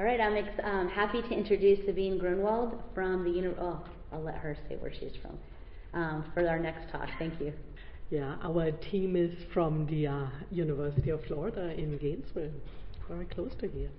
All right, I'm happy to introduce Sabine Grunwald from the I'll let her say where she's from for our next talk. Thank you. Yeah, our team is from the University of Florida in Gainesville, very close to here.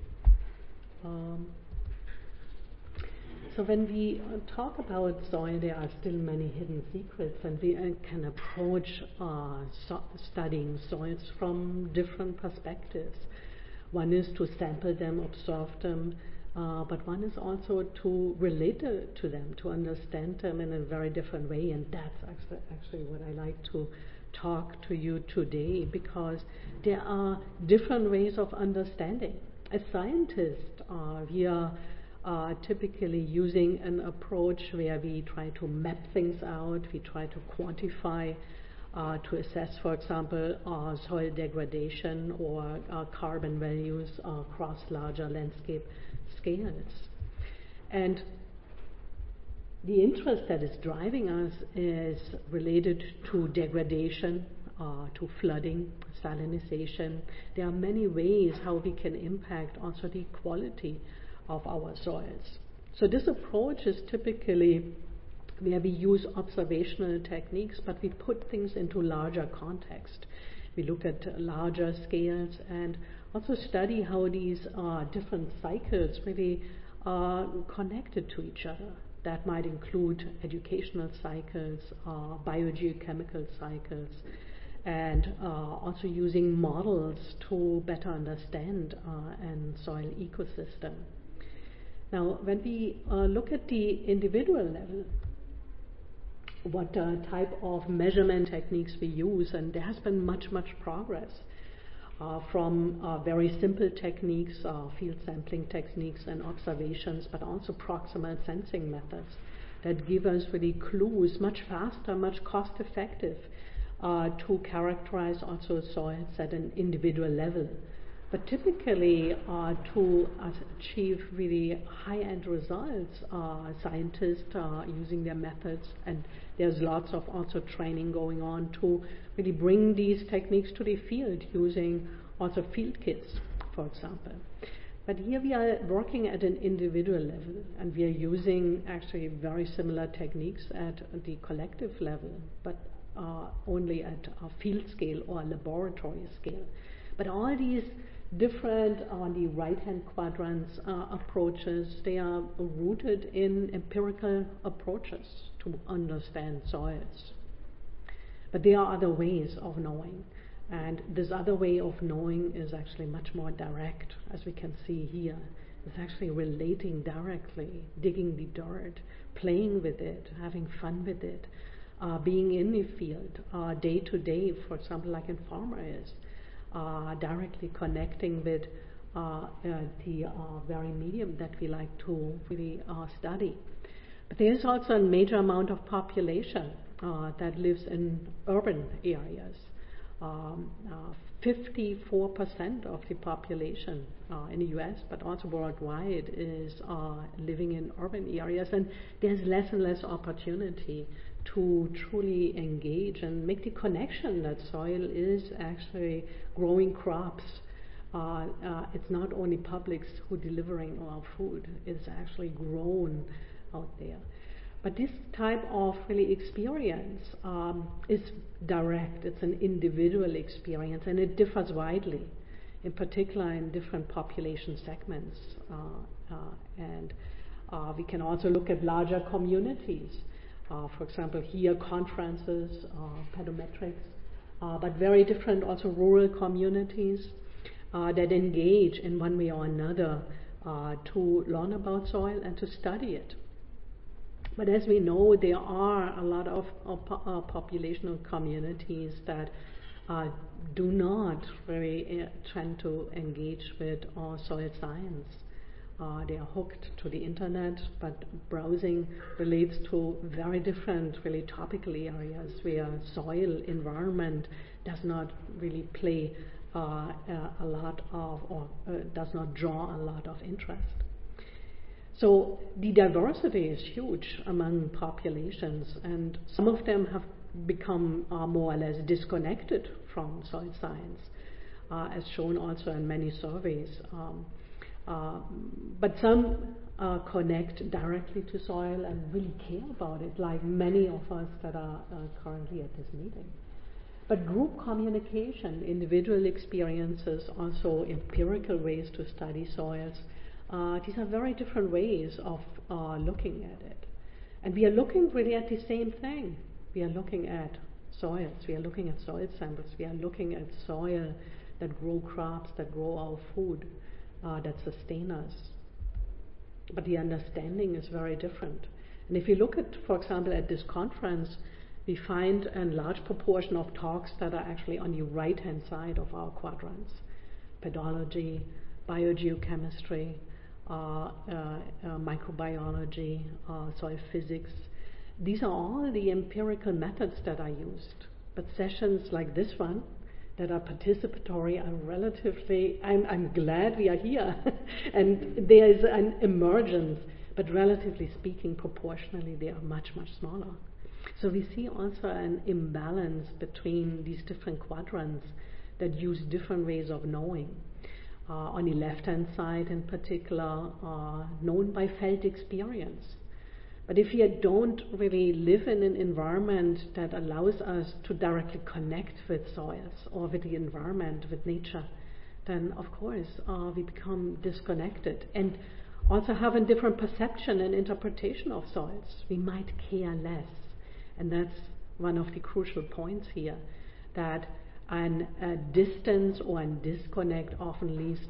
So when we talk about soil, there are still many hidden secrets, and we can approach studying soils from different perspectives. One is to sample them, observe them, but one is also to relate to them, to understand them in a very different way, and that's actually what I like to talk to you today, because there are different ways of understanding. As scientists, we are typically using an approach where we try to map things out, we try to quantify, to assess, for example, soil degradation or carbon values across larger landscape scales. And the interest that is driving us is related to degradation, to flooding, salinization. There are many ways how we can impact also the quality of our soils. So this approach is typically where we use observational techniques, but we put things into larger context. We look at larger scales and also study how these different cycles really are connected to each other. That might include educational cycles, biogeochemical cycles, and also using models to better understand an soil ecosystem. Now, when we look at the individual level, what type of measurement techniques we use, and there has been much progress from very simple techniques, field sampling techniques and observations, but also proximal sensing methods that give us really clues much faster, much cost effective to characterize also soils at an individual level. But typically, to achieve really high-end results, scientists are using their methods, and there's lots of also training going on to really bring these techniques to the field using also field kits, for example. But here we are working at an individual level, and we are using actually very similar techniques at the collective level, but only at a field scale or a laboratory scale. But all these different, on the right-hand quadrants, approaches, they are rooted in empirical approaches to understand soils. But there are other ways of knowing, and this other way of knowing is actually much more direct, as we can see here. It's actually relating directly, digging the dirt, playing with it, having fun with it, being in the field day to day, for example, like in farmers. Directly connecting with the very medium that we like to really study. But there is also a major amount of population that lives in urban areas. 54% of the population in the US, but also worldwide, is living in urban areas, and there's less and less opportunity to truly engage and make the connection that soil is actually growing crops. It's not only publics who are delivering our food, it's actually grown out there. But this type of really experience is direct, it's an individual experience, and it differs widely, in particular in different population segments. And we can also look at larger communities. For example, here conferences, pedometrics, but very different also rural communities that engage in one way or another to learn about soil and to study it. But as we know, there are a lot of populational communities that do not really tend to engage with soil science. They are hooked to the internet, but browsing relates to very different, really topical areas where soil environment does not really play a lot of, or does not draw a lot of interest. So the diversity is huge among populations, and some of them have become more or less disconnected from soil science, as shown also in many surveys. But some connect directly to soil and really care about it, like many of us that are currently at this meeting. But group communication, individual experiences, also empirical ways to study soils, these are very different ways of looking at it. And we are looking really at the same thing. We are looking at soils, we are looking at soil samples, we are looking at soil that grow crops, that grow our food, that sustain us. But the understanding is very different. And if you look at, for example, at this conference, we find a large proportion of talks that are actually on the right-hand side of our quadrants. Pedology, biogeochemistry, microbiology, soil physics. These are all the empirical methods that are used. But sessions like this one, that are participatory, are relatively, I'm glad we are here. And there is an emergence, but relatively speaking, proportionally, they are much, much smaller. So we see also an imbalance between these different quadrants that use different ways of knowing. On the left-hand side in particular, known by felt experience. But if you don't really live in an environment that allows us to directly connect with soils or with the environment, with nature, then of course we become disconnected and also have a different perception and interpretation of soils. We might care less. And that's one of the crucial points here, that a distance or a disconnect often leads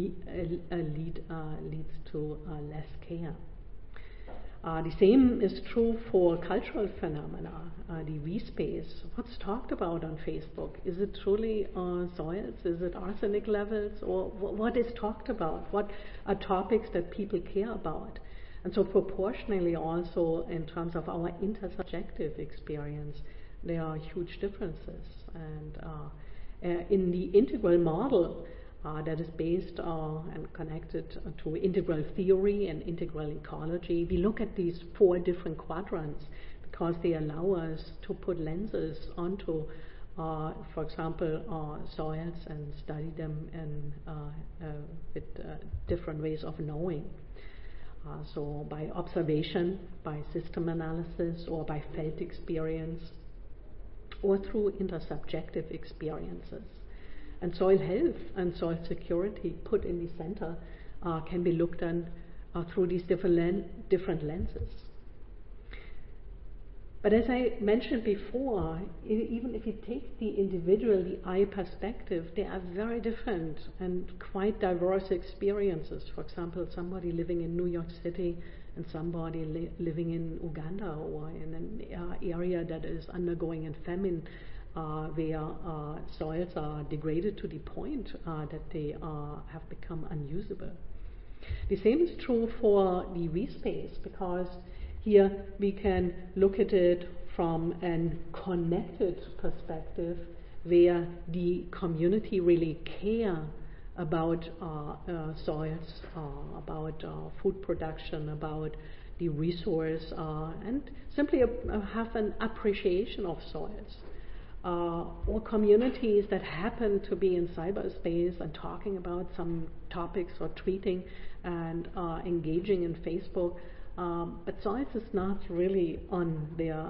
to less care. The same is true for cultural phenomena. The V-space, what's talked about on Facebook? Is it truly soils? Is it arsenic levels? Or what is talked about? What are topics that people care about? And so proportionally also in terms of our intersubjective experience, there are huge differences. And in the integral model that is based and connected to integral theory and integral ecology, we look at these 4 different quadrants because they allow us to put lenses onto, for example, soils and study them with different ways of knowing. So by observation, by system analysis, or by felt experience, or through intersubjective experiences. And soil health and soil security put in the center can be looked at through these different lenses. But as I mentioned before, even if you take the individual, the I perspective, they are very different and quite diverse experiences. For example, somebody living in New York City and somebody living in Uganda or in an area that is undergoing a famine, where soils are degraded to the point that they have become unusable. The same is true for the V-space, because here we can look at it from a connected perspective where the community really care about soils, about food production, about the resource, and simply have an appreciation of soils. Or communities that happen to be in cyberspace and talking about some topics or tweeting and engaging in Facebook, but soils is not really on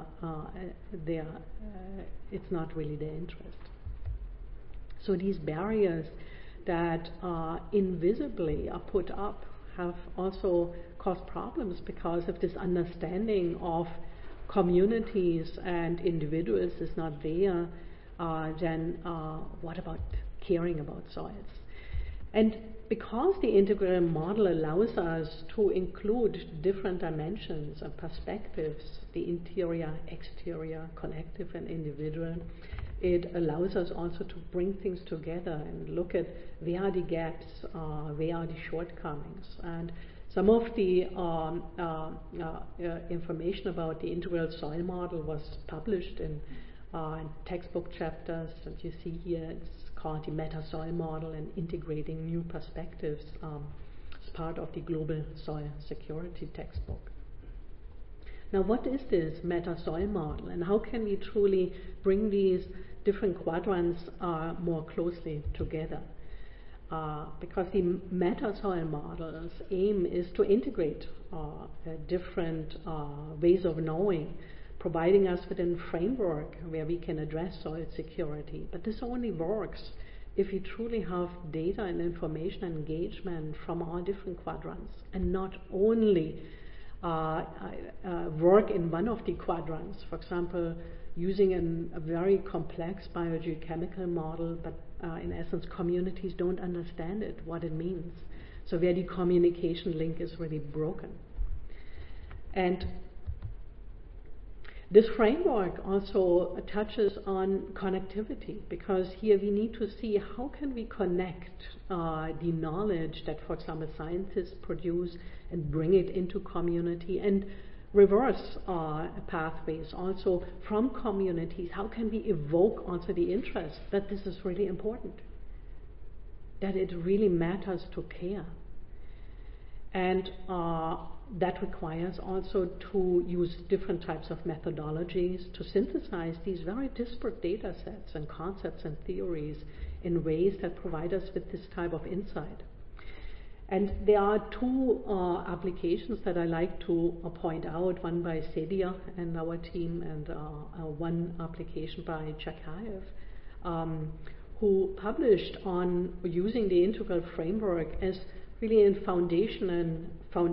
it's not really their interest. So these barriers that invisibly are put up have also caused problems because of this understanding of communities and individuals is not there, then what about caring about soils? And because the integral model allows us to include different dimensions and perspectives, the interior, exterior, collective and individual, it allows us also to bring things together and look at where are the gaps, where are the shortcomings. And some of the information about the integral soil model was published in textbook chapters that you see here. It's called the Meta Soil Model and Integrating New Perspectives as part of the Global Soil Security textbook. Now, what is this Meta Soil Model, and how can we truly bring these different quadrants more closely together? because the meta-soil model's aim is to integrate different ways of knowing, providing us with a framework where we can address soil security. But this only works if we truly have data and information engagement from all different quadrants, and not only work in one of the quadrants. For example, using a very complex biogeochemical model, but in essence communities don't understand it, what it means. So where the communication link is really broken. And this framework also touches on connectivity, because here we need to see how can we connect the knowledge that, for example, scientists produce and bring it into community, and reverse pathways also from communities. How can we evoke also the interest that this is really important, that it really matters to care? And that requires also to use different types of methodologies to synthesize these very disparate data sets and concepts and theories in ways that provide us with this type of insight. And there are two applications that I like to point out, one by Celia and our team, and one application by Chakayev, who published on using the integral framework as really a foundational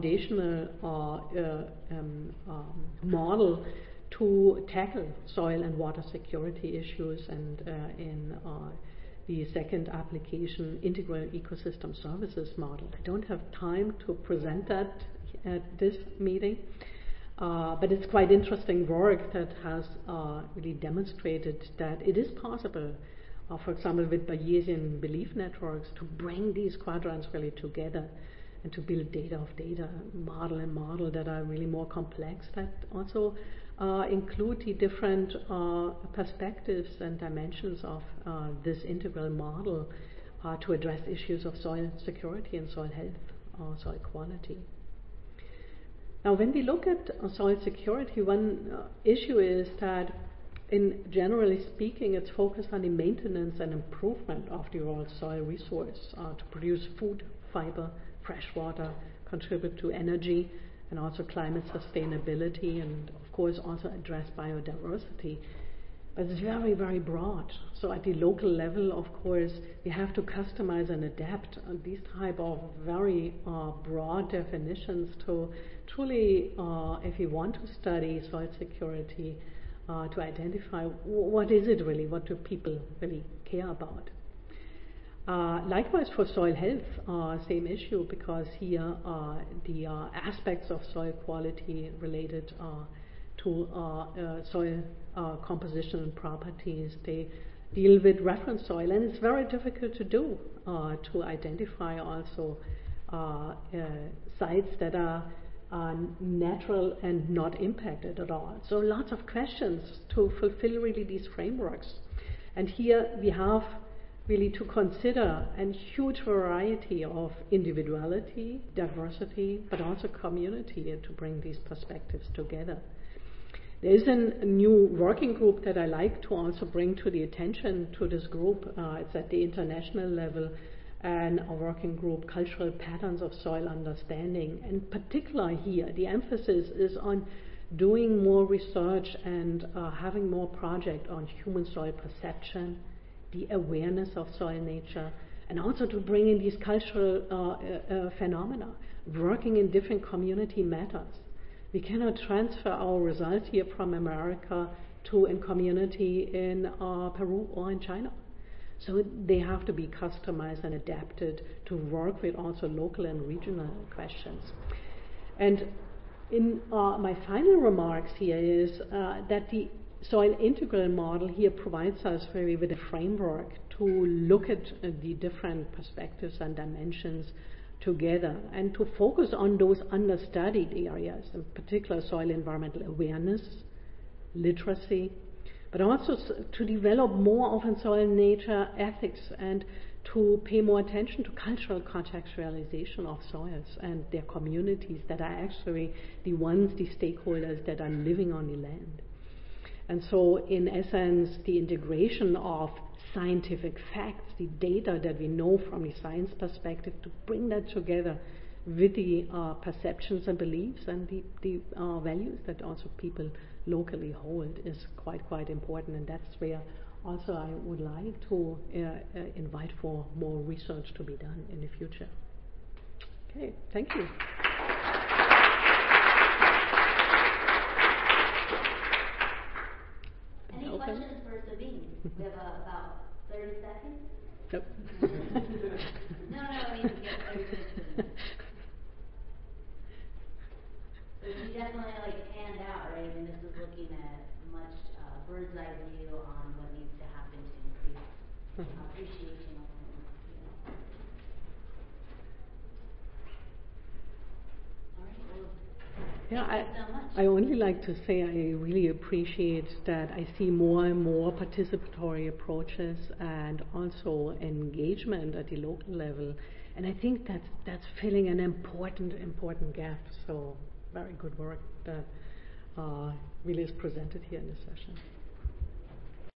model to tackle soil and water security issues, and in the second application, integral ecosystem services model. I don't have time to present that at this meeting, but it's quite interesting work that has really demonstrated that it is possible, for example, with Bayesian belief networks, to bring these quadrants really together and to build data of data, model that are really more complex, that also include the different perspectives and dimensions of this integral model to address issues of soil security and soil health, soil quality. Now, when we look at soil security, one issue is that, in generally speaking, it's focused on the maintenance and improvement of the raw soil resource to produce food, fiber, fresh water, contribute to energy, and also climate sustainability, and of course also address biodiversity. But it's very, very broad. So at the local level, of course, we have to customize and adapt these type of very broad definitions to truly, if we want to study soil security, to identify what is it really, what do people really care about. Likewise for soil health, same issue, because here the aspects of soil quality related to soil composition and properties, they deal with reference soil, and it's very difficult to do, to identify also sites that are natural and not impacted at all. So lots of questions to fulfill really these frameworks. And here we have really to consider a huge variety of individuality, diversity, but also community, to bring these perspectives together. There is a new working group that I like to also bring to the attention to this group. It's at the international level, and a working group, Cultural Patterns of Soil Understanding. In particular here, the emphasis is on doing more research and having more project on human soil perception, the awareness of soil nature, and also to bring in these cultural phenomena, working in different community matters. We cannot transfer our results here from America to a community in Peru or in China. So they have to be customized and adapted to work with also local and regional questions. And in my final remarks here is that the soil integral model here provides us really with a framework to look at the different perspectives and dimensions together, and to focus on those understudied areas, in particular soil environmental awareness, literacy, but also to develop more often soil nature ethics, and to pay more attention to cultural contextualization of soils and their communities that are actually the ones, the stakeholders that are living on the land. And so, in essence, the integration of scientific facts, the data that we know from the science perspective, to bring that together with the perceptions and beliefs and the values that also people locally hold is quite important. And that's where also I would like to invite for more research to be done in the future. Okay, thank you. Any questions for Sabine? We have about 30 seconds. Nope. No, I mean, yeah, 30 seconds. So you definitely panned out, right? I mean, this is looking at much bird's eye view on what needs to happen to increase appreciation of them. All right, well, thank you so much. I only like to say I really appreciate that I see more and more participatory approaches and also engagement at the local level, and I think that's filling an important gap. So very good work that really is presented here in this session.